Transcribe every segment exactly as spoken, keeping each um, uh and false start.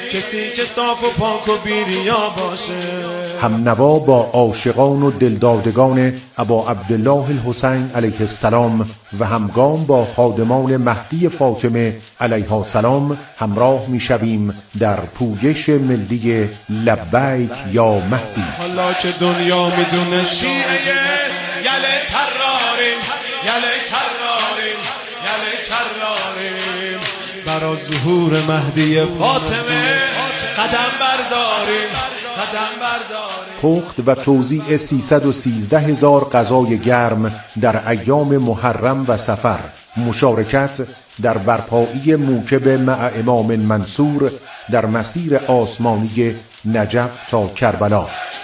کسی که صاف و پاک و بی‌ریا باشه. هم نوا با عاشقان و دلدادگان ابا عبدالله الحسین علیه السلام و همگام با خادمان مهدی فاطمه علیها السلام همراه می شویم در پویش ملی لبیک یا مهدی. حالا که دنیا میدونه شیعه یله کراریم یله کراریم یله کراریم برا ظهور مهدی فاطمه قدم برداریم قدم برداریم. پخت و توزیع سیصد و سیزده هزار غذای گرم در ایام محرم و سفر. مشارکت در برپایی موکب مع امام منصور در مسیر آسمانی نجف تا کربلا.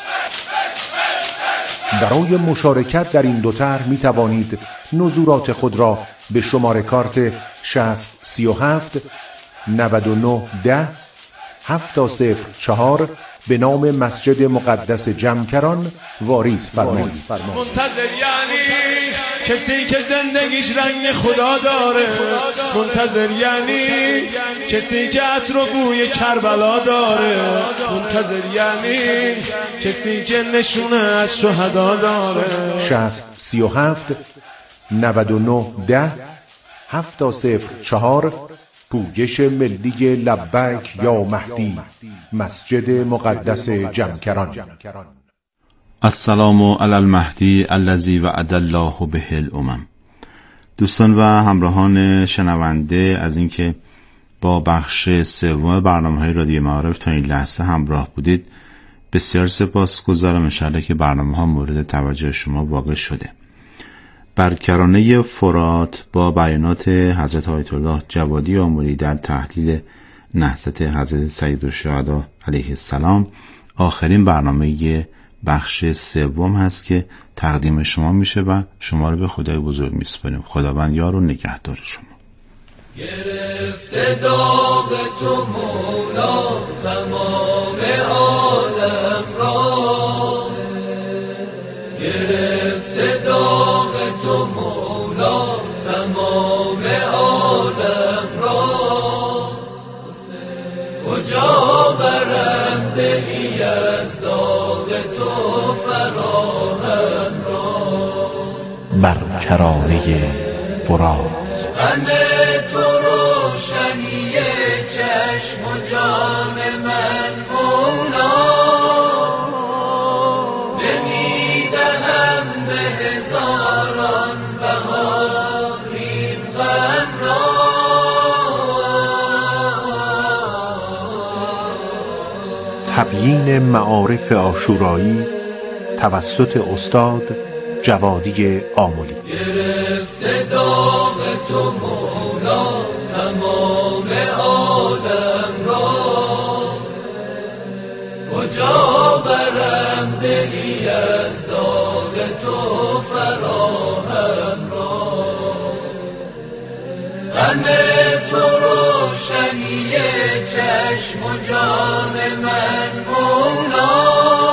برای مشارکت در این دو طرح می توانید نظورات خود را به شماره کارت شصت سی و هفت نود و نه ده هفت صفر چهار به نام مسجد مقدس جمکران واریز فرمایید. منتظر یعنی کسی که زندگیش رنگ خدا داره. منتظر یعنی کسی که عطر و بوی کربلا داره. منتظر یعنی کسی که نشونه از شهدا داره. شصت سی و هفت نود و نه ده هفت صفر چهار پویش ملی لبیک یا مهدی، مسجد مقدس جمکران. السلام علی المهدی الذی وعد الله به الامم. دوستان و همراهان شنونده، از اینکه با بخش سوم برنامه‌های رادیو معارف تا این لحظه همراه بودید بسیار سپاسگزارم. ان شاءالله که برنامه‌ها مورد توجه شما واقع شده. بر کرانه فرات با بیانات حضرت آیت الله جوادی آملی در تحلیل نهضت حضرت سیدالشهدا علیه السلام آخرین برنامه بخش سوم هست که تقدیم شما میشه و شما رو به خدای بزرگ میسپاریم. خداوند یار و نگهدار شما. گرفته داغ تو مولا تمام عالم را، گرفته داغ تو مولا تمام عالم را، کجا برم دلی از داغ تو فراهم را. بر کرانه فرات غم تو روشنی چشم و جان من مولا، نمیدهم به هزاران بهار این غم را. تبیین معارف عاشورایی توسط استاد جوادی آملی. گرفته داغ تو مولا تمام عالم را، کجا برم دلی از داغ تو فراهم را. غم تو روشنی چشم و جان من مولا،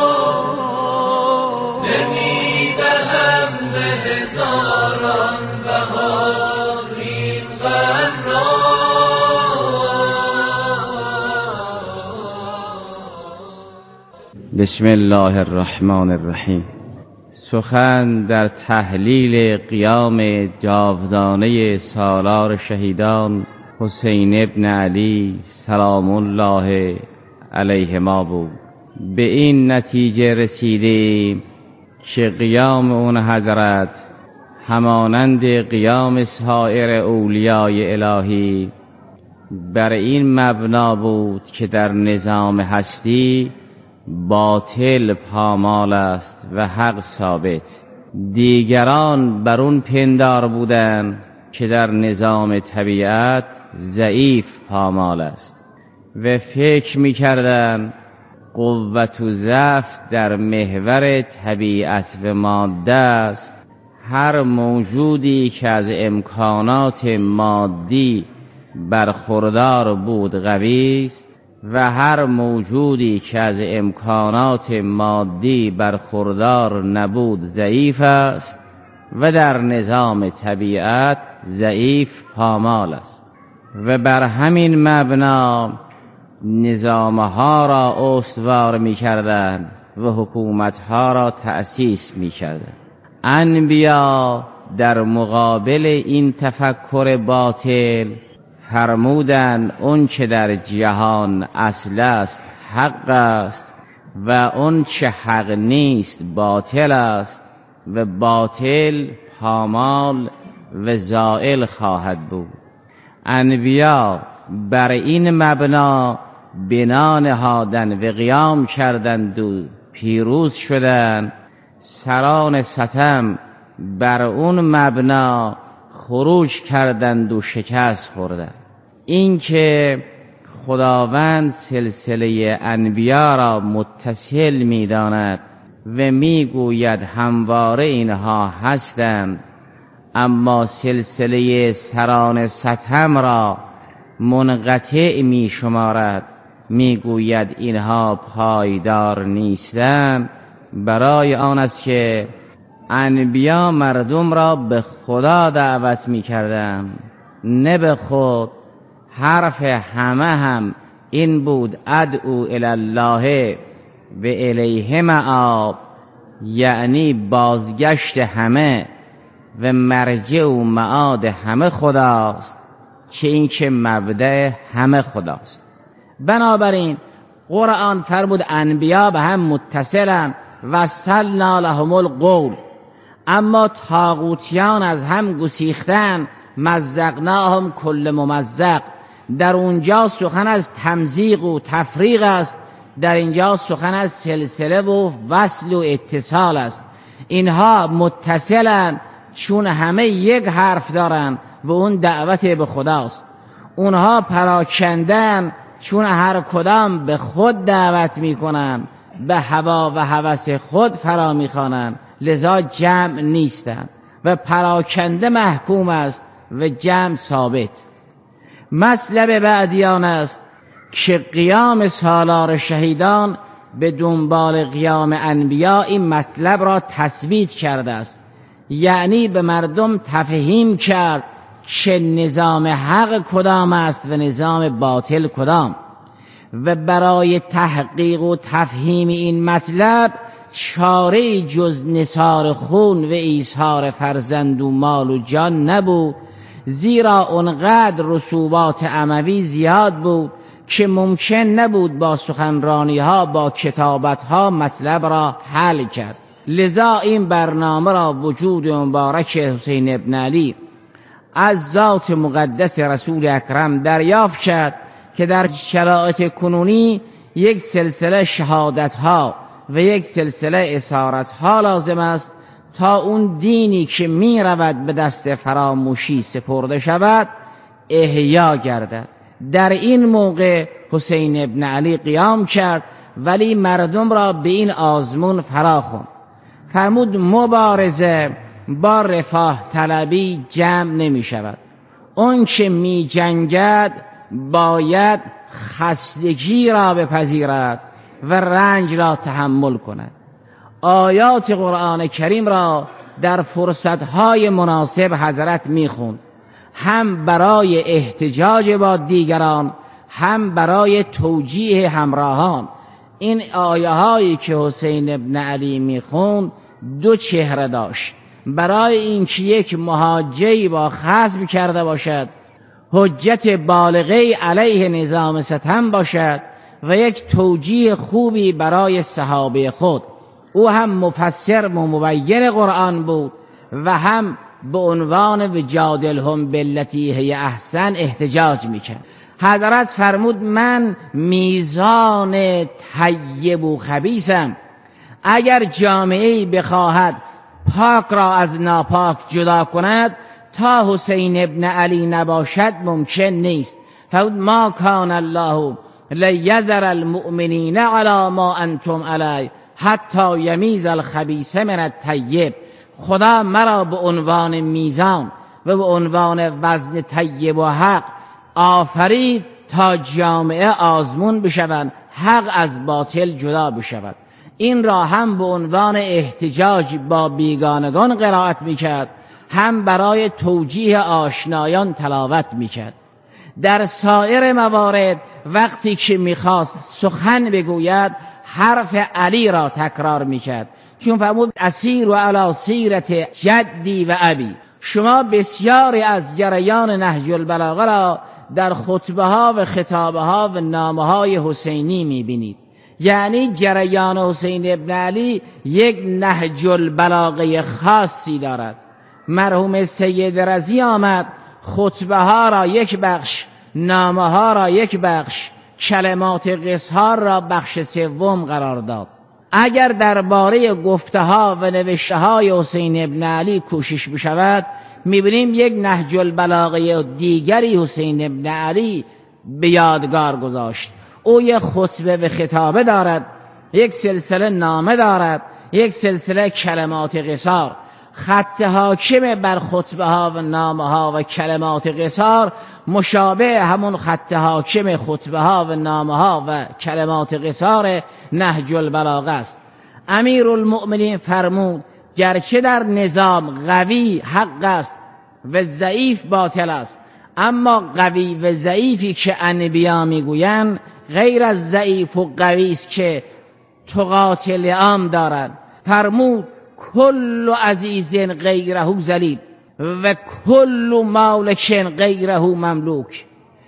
بسم الله الرحمن الرحیم. سخن در تحلیل قیام جاودانه سالار شهیدان حسین ابن علی سلام الله علیهما بود. به این نتیجه رسیدیم که قیام اون حضرت همانند قیام سایر اولیای الهی بر این مبنا بود که در نظام هستی باطل پامال است و حق ثابت. دیگران بر اون پندار بودند که در نظام طبیعت ضعیف پامال است و فکر می‌کردند قوت و ضعف در محور طبیعت و ماده است. هر موجودی که از امکانات مادی برخوردار بود قوی است و هر موجودی که از امکانات مادی برخوردار نبود ضعیف است و در نظام طبیعت ضعیف پامال است. و بر همین مبنا نظامها را استوار می کردند و حکومتها را تأسیس می کردند. انبیا در مقابل این تفکر باطل فرمودند اون چه در جهان اصل است حق است و اون چه حق نیست باطل است و باطل پامال و زائل خواهد بود. انبیا بر این مبنا بنا نهادند و قیام کردند و پیروز شدند. سران ستم بر اون مبنا خروج کردند و شکست خوردند. این که خداوند سلسله انبیا را متصل می داند و می گوید همواره اینها هستند، اما سلسله سران ستم را منقطع می شمارد، می گوید اینها پایدار نیستند. برای آن است که انبیا مردم را به خدا دعوت می کردند، نه به خود. حرف همه هم این بود ادعو الی الله و الیه مآب، یعنی بازگشت همه و مرجع و معاد همه خداست، که این که مبدأ همه خداست. بنابراین قرآن فرمود انبیا به هم متصلن و سلنا لهم القول، اما طاغوتیان از هم گسیختن مزقناهم کل ممزق. در اونجا سخن از تمزیق و تفریق است، در اینجا سخن از سلسله و وصل و اتصال است. اینها متصلن چون همه یک حرف دارن و اون دعوت به خداست. اونها پراکندن چون هر کدام به خود دعوت میکنن، به هوا و هوس خود فرا میخوانند، لذا جمع نیستند و پراکنده محکوم است و جمع ثابت. مطلب بعدیان است که قیام سالار شهیدان به دنبال قیام انبیا این مطلب را تثبیت کرده است، یعنی به مردم تفهیم کرد که نظام حق کدام است و نظام باطل کدام، و برای تحقیق و تفهیم این مطلب چاره جز نثار خون و ایثار فرزند و مال و جان نبود، زیرا اونقدر رسوبات اموی زیاد بود که ممکن نبود با سخنرانی ها با کتابت ها مطلب را حل کرد. لذا این برنامه را وجود مبارک حسین ابن علی از ذات مقدس رسول اکرم دریافت کرد که در شرایط کنونی یک سلسله شهادت ها و یک سلسله اسارت ها لازم است تا اون دینی که می رود به دست فراموشی سپرده شود احیا گردد. در این موقع حسین ابن علی قیام کرد، ولی مردم را به این آزمون فرا خواند. فرمود مبارزه با رفاه طلبی جمع نمی شود. اون که می جنگد باید خستگی را بپذیرد و رنج را تحمل کند. آیات قرآن کریم را در فرصتهای مناسب حضرت میخوند، هم برای احتجاج با دیگران هم برای توجیه همراهان. این آیه هایی که حسین ابن علی میخوند دو چهره داشت. برای اینکه یک محاجه‌ای با خصم کرده باشد، حجت بالغه علیه نظام ستم باشد، و یک توجیه خوبی برای صحابه خود. او هم مفسر و مبین قرآن بود و هم به عنوان وجادلهم بالتی هی احسن احتجاج میکرد. حضرت فرمود من میزان طیب و خبیثم. اگر جامعه‌ای بخواهد پاک را از ناپاک جدا کند تا حسین ابن علی نباشد ممکن نیست. فرمود ما کان الله لیذر المؤمنین علی ما انتم علی حتی یمیز الخبیث من الطیب. خدا مرا به عنوان میزان و به عنوان وزن طیب و حق آفرید تا جامعه آزمون بشوند، حق از باطل جدا بشود. این را هم به عنوان احتجاج با بیگانگان قرائت میکرد، هم برای توجیه آشنایان تلاوت میکرد. در سایر موارد وقتی که میخواست سخن بگوید حرف علی را تکرار میکرد، چون فرمود اسیر و علی سیرت جدی و ابی. شما بسیاری از جریان نهج البلاغه را در خطبه ها و خطابه ها و نامه های حسینی میبینید. یعنی جریان حسین ابن علی یک نهج البلاغه خاصی دارد. مرحوم سید رضی آمد خطبه ها را یک بخش، نامه ها را یک بخش، کلمات قصهار را بخش سوم قرار داد. اگر درباره گفته ها و نوشته های حسین ابن علی کوشش بشود، میبینیم یک نهج البلاغه دیگری حسین ابن علی به یادگار گذاشت. او یک خطبه و خطابه دارد، یک سلسله نامه دارد، یک سلسله کلمات قصار. خط حاکم بر خطبه ها و نامه ها و کلمات قصار مشابه همون خط حاکم خطبه ها و نامه ها و کلمات قصار نهج البلاغه است. امیر المؤمنین فرمود گرچه در نظام قوی حق است و ضعیف باطل است، اما قوی و ضعیفی که انبیا میگویند غیر از ضعیف و قوی است که تقاتل عام دارند. فرمود کل عزیز غیره ذلیل و کل مالک غیره مملوک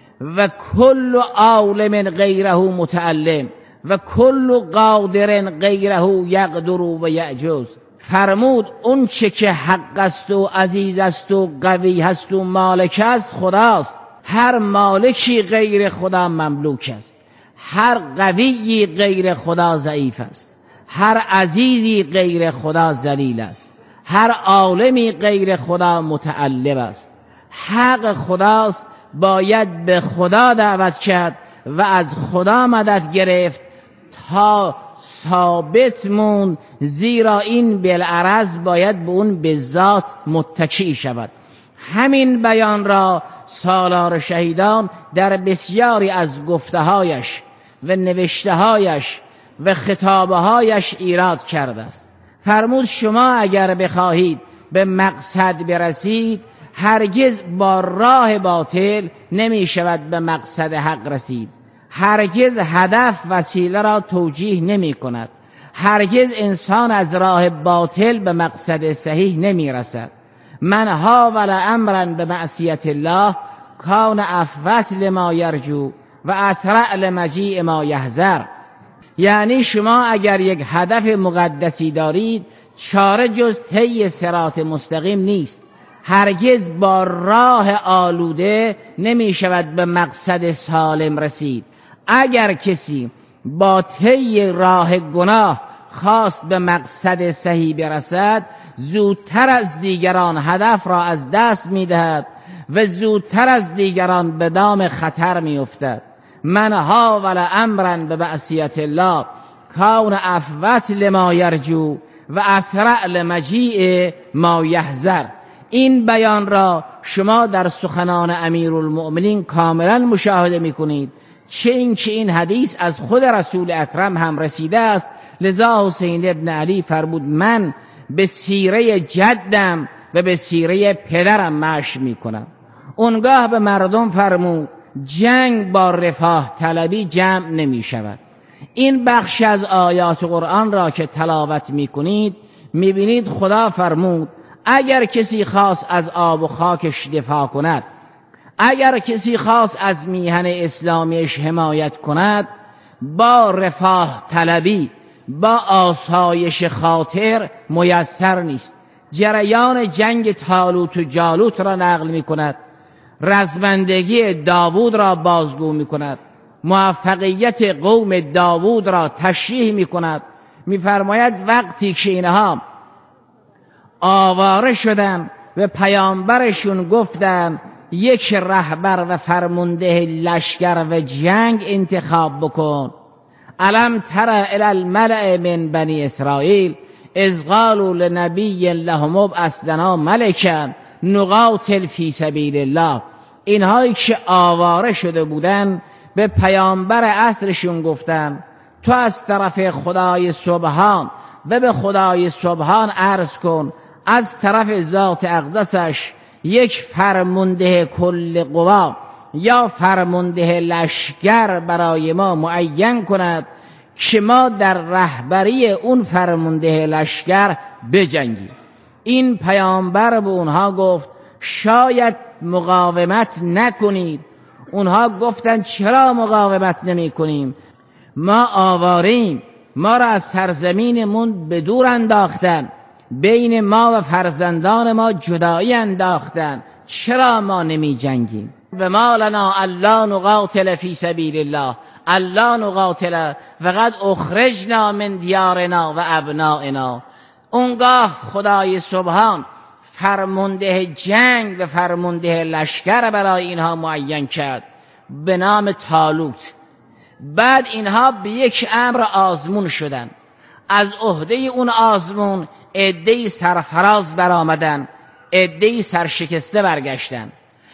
و کل عالم غیره متعلم و کل قادر غیره یقدر و یعجز. فرمود اون چه که حق است و عزیز است و قوی است و مالک است خداست. هر مالکی غیر خدا مملوک است، هر قوی غیر خدا ضعیف است، هر عزیزی غیر خدا ذلیل است، هر عالمی غیر خدا متعلم است. حق خداست، باید به خدا دعوت کرد و از خدا مدد گرفت تا ثابت مون، زیرا این بالعرض باید به اون به ذات متکی شود. همین بیان را سالار شهیدان در بسیاری از گفته‌هایش و نوشته‌هایش و خطابه‌هایش ایراد کرده است. فرمود شما اگر بخواهید به مقصد برسید، هرگز با راه باطل نمی شود به مقصد حق رسید. هرگز هدف وسیله را توجیه نمی کند. هرگز انسان از راه باطل به مقصد صحیح نمی رسد. من حاول امرا به معصیت الله کان افوت لما یرجو و اسرع لمجیء ما یحذر. یعنی شما اگر یک هدف مقدسی دارید، چاره جز طی صراط مستقیم نیست. هرگز با راه آلوده نمی شود به مقصد سالم رسید. اگر کسی با طی راه گناه خواست به مقصد صحیح برسد، زودتر از دیگران هدف را از دست می دهد و زودتر از دیگران به دام خطر می افتد. من حاول امرا به معصیت الله کان افوت لما یرجو و اسرع لمجیء ما یحذر. این بیان را شما در سخنان امیرالمؤمنین کاملا مشاهده میکنید، چه این که این حدیث از خود رسول اکرم هم رسیده است. لذا حسین ابن علی فرمود من به سیره جدم و به سیره پدرم مشی میکنم. اونگاه به مردم فرمود جنگ با رفاه طلبی جمع نمی شود. این بخش از آیات قرآن را که تلاوت می کنید می بینید خدا فرمود اگر کسی خواست از آب و خاکش دفاع کند، اگر کسی خواست از میهن اسلامیش حمایت کند، با رفاه طلبی، با آسایش خاطر میسر نیست. جریان جنگ طالوت و جالوت را نقل می کند، رزمندگی داوود را بازگو می کند، موفقیت قوم داوود را تشریح می کند. می فرماید وقتی که اینها آواره شدن و پیامبرشون گفتن یک رهبر و فرمانده لشکر و جنگ انتخاب بکن، الم تر الی الملأ من بنی اسرائیل اذ قالوا لنبی لهم ابعث لنا ملکا نقاتل فی سبیل الله. اینهایی که آواره شده بودن به پیامبر عصرشون گفتن تو از طرف خدای سبحان و به خدای سبحان عرض کن از طرف ذات اقدسش یک فرمانده کل قوا یا فرمانده لشکر برای ما معین کند که ما در رهبری اون فرمانده لشکر بجنگیم. این پیامبر به اونها گفت شاید مقاومت نکنید. اونها گفتند چرا مقاومت نمی کنیم؟ ما آواریم، ما را از سرزمینمون به دور انداختن، بین ما و فرزندان ما جدایی انداختن، چرا ما نمی جنگیم؟ و ما لنا الا نقاتل فی سبیل الله الا نقاتل وقد اخرجنا من دیارنا و ابنائنا. اونگاه خدای سبحان فرمانده جنگ و فرمانده لشکر برای اینها معین کرد به نام طالوت. بعد اینها به یک امر آزمون شدن. از عهده اون آزمون عده‌ای سرفراز برآمدن، عده‌ای سرشکسته برگشتن.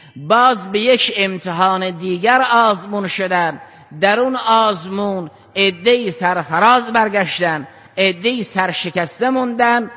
باز به یک امتحان دیگر آزمون شدن. در اون آزمون عده‌ای سرفراز برگشتن، عده‌ای سرشکسته موندن.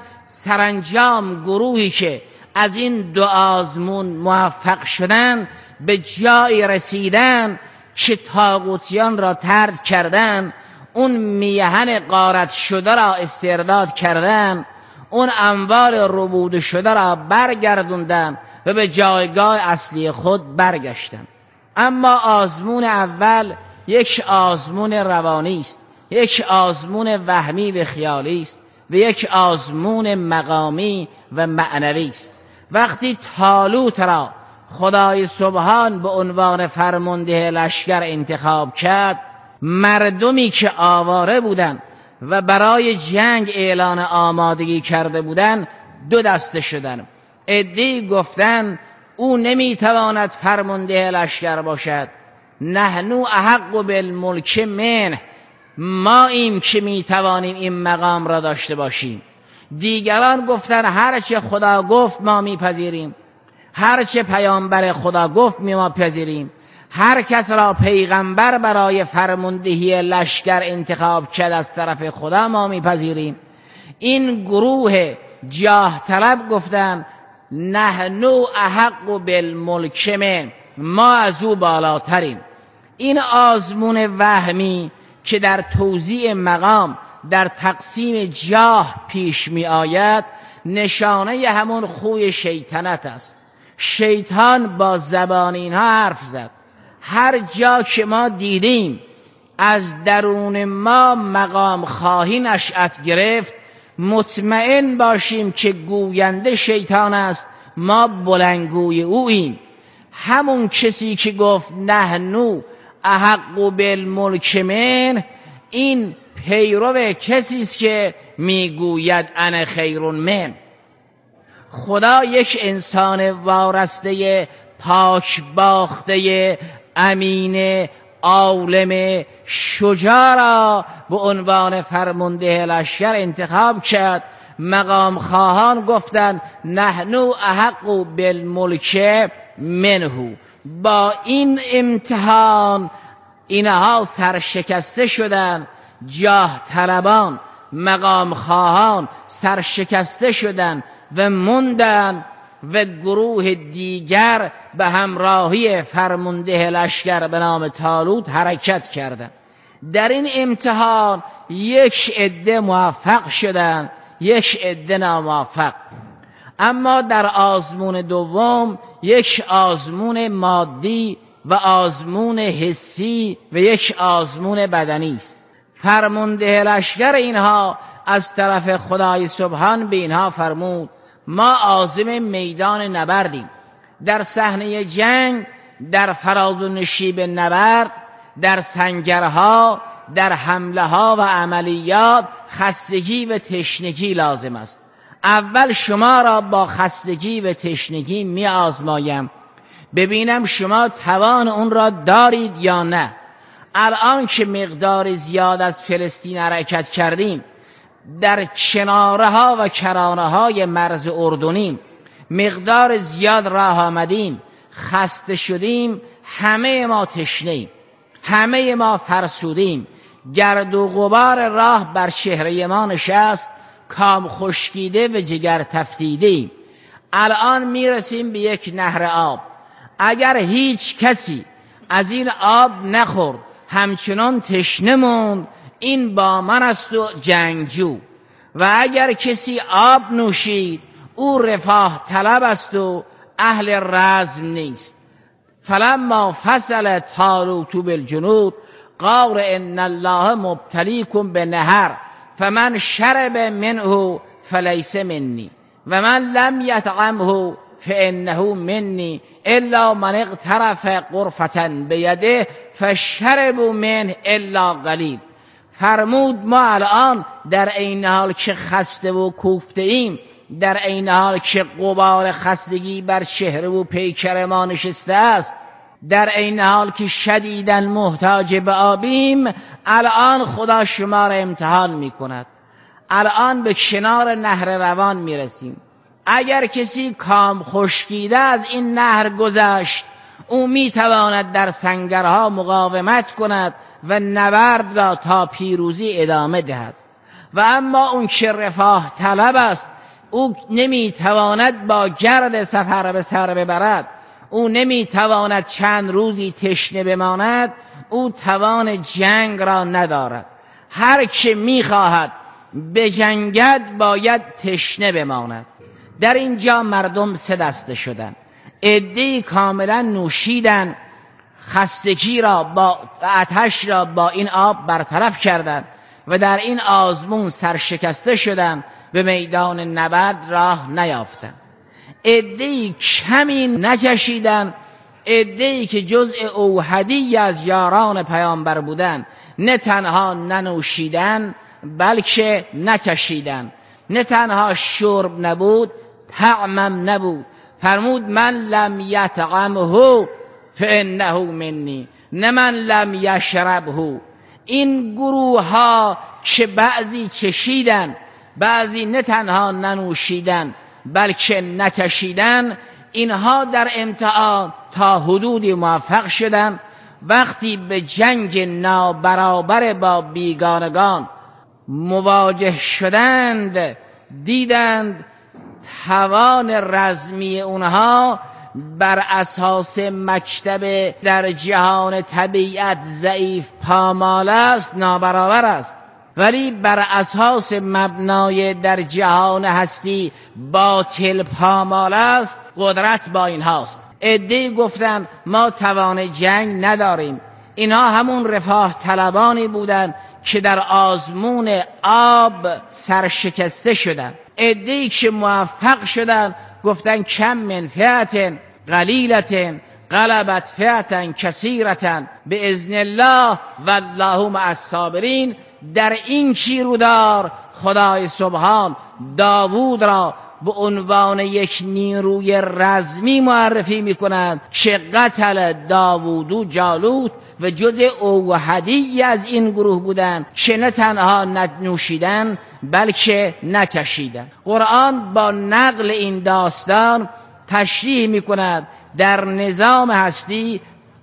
سرانجام گروهی که از این دو آزمون موفق شدن به جایی رسیدن که طاغوتیان را طرد کردن، اون میهن غارت شده را استرداد کردن، اون اموال ربوده شده را برگردوندن و به جایگاه اصلی خود برگشتن. اما آزمون اول یک آزمون روانی است، یک آزمون وهمی و خیالی است و یک آزمون مقامی و معنوی است. وقتی طالوت را خدای سبحان به عنوان فرمانده لشکر انتخاب کرد، مردمی که آواره بودند و برای جنگ اعلان آمادگی کرده بودند دو دسته شدند. عده‌ای گفتند او نمیتواند فرمانده لشکر باشد، نحنو احق بالملک منه، ما ایم که میتوانیم این مقام را داشته باشیم. دیگران گفتند هرچه خدا گفت ما میپذیریم، هرچه پیامبر خدا گفت می ما پذیریم، هر کس را پیغمبر برای فرماندهی لشکر انتخاب کرد از طرف خدا ما میپذیریم. این گروه جاه طلب گفتن نحنو احق بالملک من، ما از او بالاتریم. این آزمون وهمی که در توزیع مقام در تقسیم جاه پیش می آید نشانه همون خوی شیطنت است. شیطان با زبان اینها حرف زد. هر جا که ما دیدیم از درون ما مقام خواهی نشأت گرفت، مطمئن باشیم که گوینده شیطان است، ما بلندگوی اوییم. همون کسی که گفت نحنو احق بالملک من، این پیرو کسی است که میگوید انا خیر من. خدا یک انسان وارسته پاک باخته امین عالم شجاع را به عنوان فرمانده لشکر انتخاب کرد. مقام خواهان گفتند نحنو احق بالملک منه. با این امتحان اینها سرشکسته شدند. جاه طلبان مقام خواهان سرشکسته شدند و موندن و گروه دیگر به همراهی فرمانده لشکر به نام طالوت حرکت کردند. در این امتحان یک عده موفق شدند، یک عده ناموفق. اما در آزمون دوم یک آزمون مادی و آزمون حسی و یک آزمون بدنی است. فرمانده لشکر اینها از طرف خدای سبحان به اینها فرمود ما عازم میدان نبردیم. در صحنه جنگ، در فراز و نشیب نبرد، در سنگرها، در حمله ها و عملیات خستگی و تشنگی لازم است. اول شما را با خستگی و تشنگی می آزمایم، ببینم شما توان اون را دارید یا نه. الان که مقدار زیاد از فلسطین حرکت کردیم، در کناره ها و کرانه های مرز اردنیم، مقدار زیاد راه آمدیم، خسته شدیم، همه ما تشنه‌ایم، همه ما فرسودیم، گرد و غبار راه بر چهره ما نشست، کام خشکیده و جگر تفتیدیم. الان میرسیم به یک نهر آب. اگر هیچ کسی از این آب نخورد، همچنان تشنه موند، این با من است و جنگجو. و اگر کسی آب نوشید او رفاه طلب است و اهل رزم نیست. فلما فصل طالوت بالجنود قال ان الله مبتلیکم بنهر فمن شرب منه فلیس منی و من لم یطعمه فانه منی الا من اغترف غرفة بیده فشربوا منه الا قلیل. فرمود ما الان در این حال که خسته و کوفته ایم، در این حال که غبار خستگی بر چهره و پیکر ما نشسته است، در این حال که شدیداً محتاج به آبیم، الان خدا شما را امتحان می کند. الان به کنار نهر روان می رسیم. اگر کسی کام خشکیده از این نهر گذشت، او می تواند در سنگرها مقاومت کند و نبرد را تا پیروزی ادامه دهد. و اما اون که رفاه طلب است، او نمی تواند با گرد سفر به سر ببرد، او نمی تواند چند روزی تشنه بماند، او توان جنگ را ندارد. هر که می خواهد بجنگد باید تشنه بماند. در اینجا مردم سه دسته شدند. عده‌ای کاملا نوشیدن، خستگی را با آتش را با این آب برطرف کردند و در این آزمون سرشکسته شدند، به میدان نبرد راه نیافتند. عده‌ای کمی نچشیدند، عده‌ای که جزء اوحدی از یاران پیامبر بودند، نه تنها ننوشیدند بلکه نچشیدند. نه تنها شرب نبود، طعمم نبود. فرمود من لم یطعمه فانه منی، نه من لم یشربه. این گروه ها که بعضی چشیدن، بعضی نه تنها ننوشیدن بلکه نچشیدن، اینها در امتحان تا حدودی موفق شدن. وقتی به جنگ نابرابر با بیگانگان مواجه شدند، دیدند توان رزمی اونها بر اساس مکتب در جهان طبیعت ضعیف پامال است، نابرابر است، ولی بر اساس مبنای در جهان هستی باطل پامال است، قدرت با اینهاست. عده‌ای گفتند ما توان جنگ نداریم. اینها همون رفاه طلبانی بودند که در آزمون آب سرشکسته شدند. عده‌ای که موفق شدند گفتند کم من فئة قلیلة غلبت فئة کثیرة باذن الله والله مع الصابرین. در این کیرودار خدای سبحان داوود را به عنوان یک نیروی رزمی معرفی می‌کند که قتل داوود جالوت و جزء اوحدی از این گروه بودند که نه تنها ننوشیدن بلکه نچشیدن. قرآن با نقل این داستان تشریح می‌کند در نظام هستی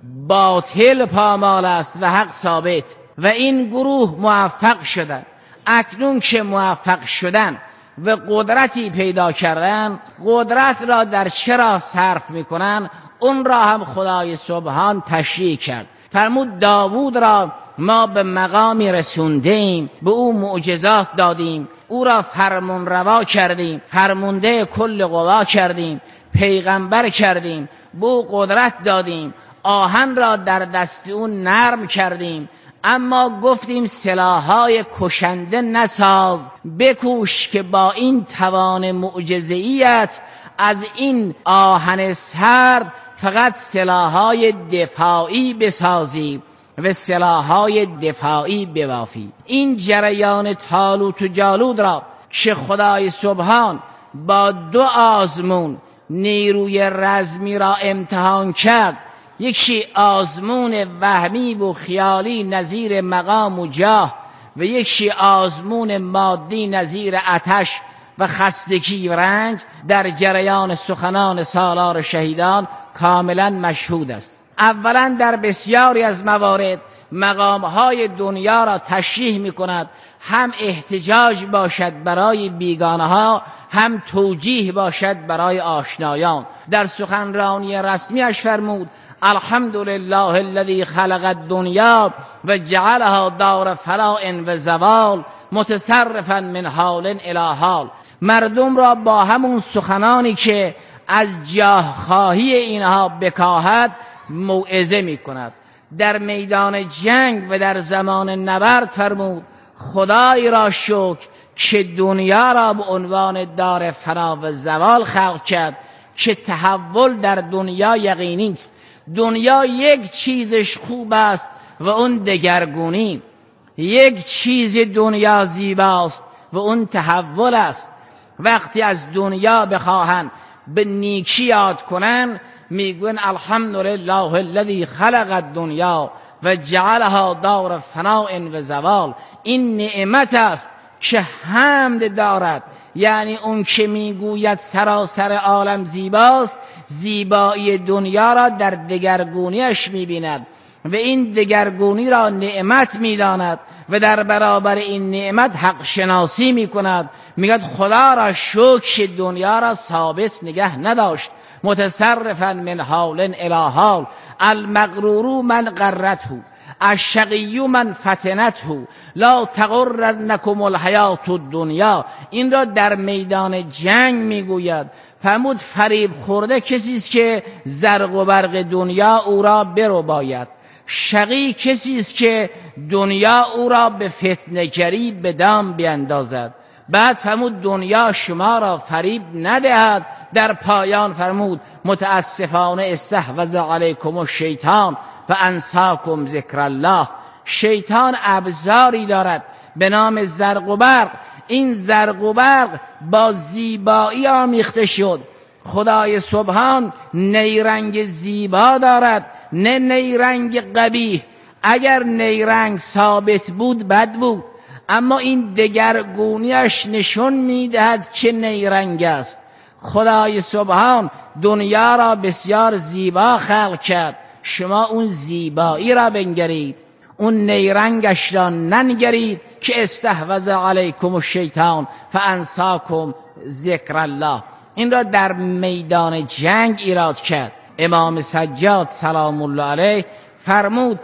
باطل پامال است و حق ثابت، و این گروه موفق شدند. اکنون که موفق شدن و قدرتی پیدا کردن، قدرت را در چرا صرف میکنن اون را هم خدای سبحان تشریح کرد. فرمود داوود را ما به مقامی رسوندیم، به او معجزات دادیم، او را فرمان روا کردیم، فرمانده کل قوا کردیم، پیغمبر کردیم، به او قدرت دادیم، آهن را در دست او نرم کردیم، اما گفتیم سلاح‌های کشنده نساز، بکوش که با این توان معجزه‌ایت از این آهن سرد فقط سلاح‌های دفاعی بسازی و سلاح‌های دفاعی ببافی. این جریان طالوت و جالوت را که خدای سبحان با دو آزمون نیروی رزمی را امتحان کرد، یکی آزمون وهمی و خیالی نظیر مقام و جاه و یکی آزمون مادی نظیر آتش و خستگی و رنج، در جریان سخنان سالار شهیدان کاملا مشهود است. اولا در بسیاری از موارد مقامهای دنیا را تشریح می کند، هم احتجاج باشد برای بیگانه ها، هم توجیه باشد برای آشنایان. در سخنرانی رسمیش فرمود الحمد لله الذي خلق الدنیا و جعلها دار فلاء و زوال متصرفا من حال الی حال. مردم را با همون سخنانی که از جاه خواهی اینها بکاهد موعظه می کند. در میدان جنگ و در زمان نبرد فرمود خدای را شکر که دنیا را به عنوان دار فنا و زوال خلق کرد که تحول در دنیا یقینی است. دنیا یک چیزش خوب است و اون دگرگونی. یک چیز دنیا زیباست و اون تحول است. وقتی از دنیا بخواهند به نیکی یاد کنن میگوین الحمدلله الذی خلق الدنیا و جعلها دار فناء و زوال. این نعمت است که حمد دارد، یعنی اون که میگوید سراسر عالم زیباست، زیبایی دنیا را در دگرگونیش میبیند و این دگرگونی را نعمت میداند و در برابر این نعمت حق شناسی میکند. میگد خدا را شکر دنیا را ثابت نگه نداشت، متصرفا من حال الی حال. المغرور من غرته الشقی من فتنته لا تغرنکم الحیات الدنیا. این را در میدان جنگ میگوید. فرمود فریب خورده کسی است که زرق و برق دنیا او را برو باید. شقی کسی است که دنیا او را به فتنه‌گری به دام بیندازد. بعد فرمود دنیا شما را فریب ندهد. در پایان فرمود متاسفانه استحوذ علیکم الشیطان و انساکم ذکر الله. شیطان ابزاری دارد به نام زرق و برق. این زرق و برق با زیبایی آمیخته شد. خدای سبحان نیرنگ زیبا دارد، نه نیرنگ قبیح. اگر نیرنگ ثابت بود بد بود، اما این دگرگونیش نشون میدهد که نیرنگ است. خدای سبحان دنیا را بسیار زیبا خلق کرد. شما اون زیبایی را بنگرید، اون نیرنگش را ننگرید که استحوذ علیکم الشیطان فانساکم ذکر الله. این را در میدان جنگ ایراد کرد. امام سجاد سلام الله علیه فرمود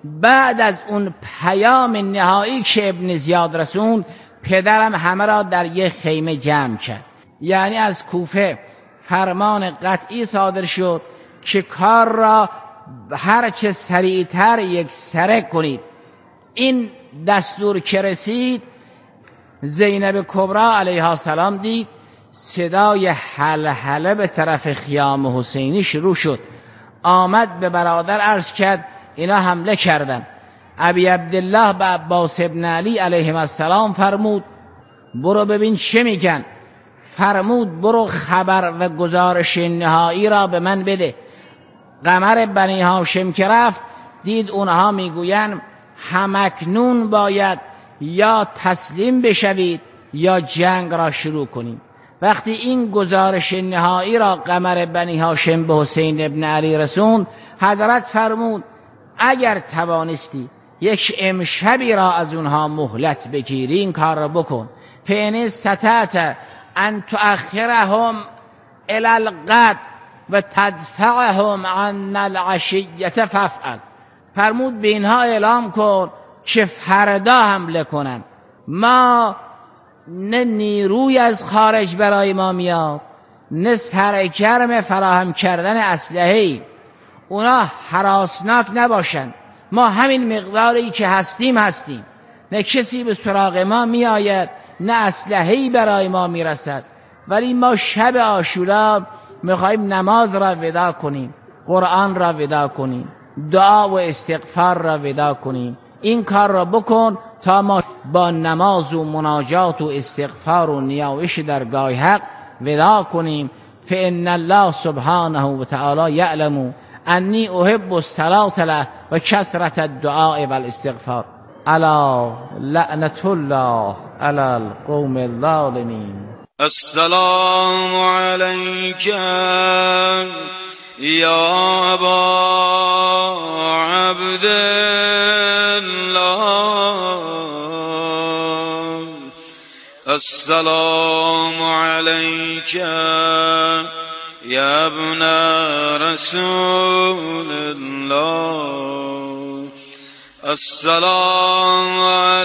بعد از اون پیام نهایی که ابن زیاد رسوند، پدرم همه را در یک خیمه جمع کرد. یعنی از کوفه فرمان قطعی صادر شد که کار را هرچه سریعتر یک سره کنید. این دستور که رسید، زینب کبرا علیها السلام دید صدای هلهله به طرف خیام حسینی شروع شد. آمد به برادر عرض کرد اینا حمله کردن. ابی عبدالله به عباس ابن علی علیهم السلام فرمود برو ببین چه میگن. فرمود برو خبر و گزارش نهایی را به من بده. قمر بنی هاشم که رفت دید اونها میگوین همکنون باید یا تسلیم بشوید یا جنگ را شروع کنیم. وقتی این گزارش نهایی را قمر بنی هاشم به حسین ابن علی رسوند، حضرت فرمود اگر توانستی یک امشبی را از اونها مهلت بگیری این کار را بکن. فإن استطعت ان تؤخرهم الی الغد و تدفعهم عن العشیة فافعل. فرمود به اینها اعلام کن که فردا حمله کنن. ما نه نیروی از خارج برای ما میاد، نه سرگرم فراهم کردن اسلحه‌ای. اونا هراسناک نباشن. ما همین مقداری که هستیم هستیم. نه کسی به سراغ ما میآید، نه اسلحه‌ای برای ما میرسد. ولی ما شب عاشورا میخوایم نماز را ودا کنیم، قرآن را ودا کنیم، دعا و استغفار را ودا کنیم. این کار را بکن تا ما با نماز و مناجات و استغفار و نیایش درگاه حق ودا کنیم. فإن الله سبحانه و تعالی یعلم انی احب الصلاة له و کثرة الدعاء والاستغفار. الا لعنة الله علی القوم الظالمین. السلام علیک یا ابا عبدالله، السلام علیک يا ابن رسول الله السلام